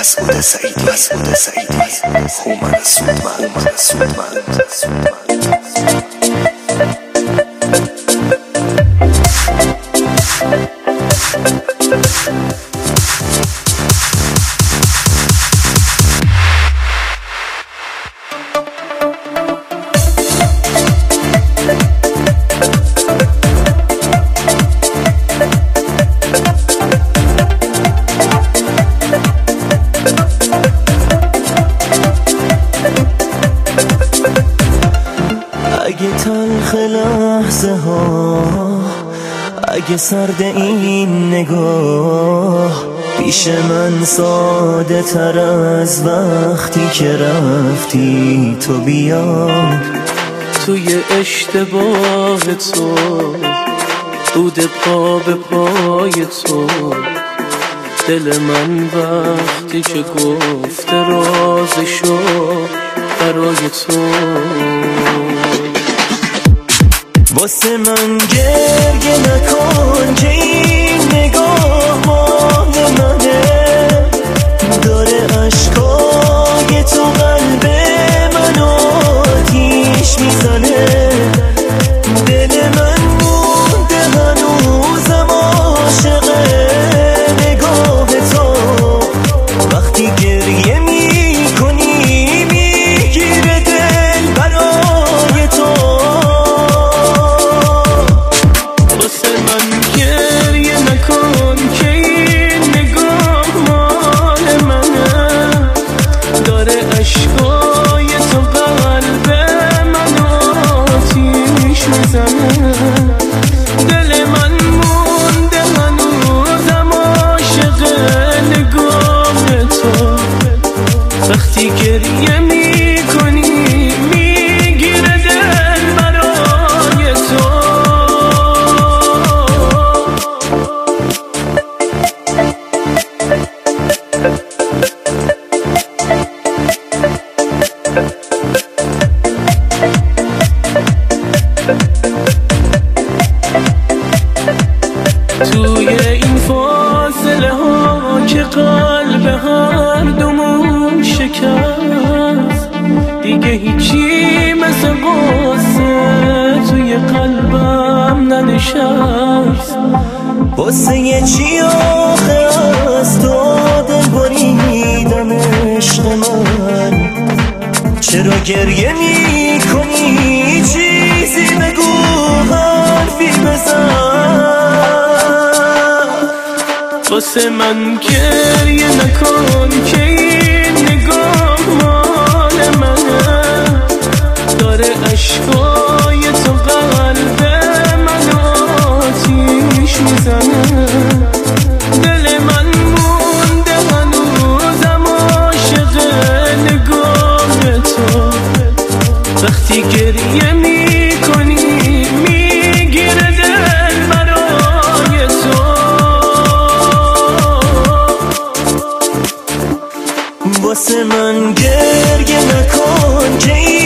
مسعود سعیدی هومن سودمند اگه تلخ لحظه ها، اگه سرد این نگاه، پیش من ساده تر از وقتی که رفتی تو بیاد. توی اشتباه تو بود پا به پای تو، دل من وقتی که گفته رازشو برای تو. واسه من گریه نکن که این نگاه مال منه، داره عشقای تو قلب منو آتیش میزنه. دل من مونده هنوزم عاشق نگاه تو، وقتی گریه میکنی میگیره دل برای تو. عشقای تو قلب من آتیش میزنه. دل من مونده هنوزم عاشق نگاه تو، وقتی گریه میکنی میگیره دل برای تو. توی این فاصله ها که قلب هر دومون شکست، دیگه هیچی مثل قصه توی قلبم ننشست. واسه چی آخه از تو دل بریدم عشق من؟ چرا گریه میکنی؟ چیزی بگو، حرفی بزن. واسه من گریه نکن که این نگاه مال منه، داره عشقای تو قلب من آتیش میزنه. دل من مونده هنوزم عاشق نگاه تو، وقتی گریه میکنی میگیره دل برای تو. واسه من گریه نکن که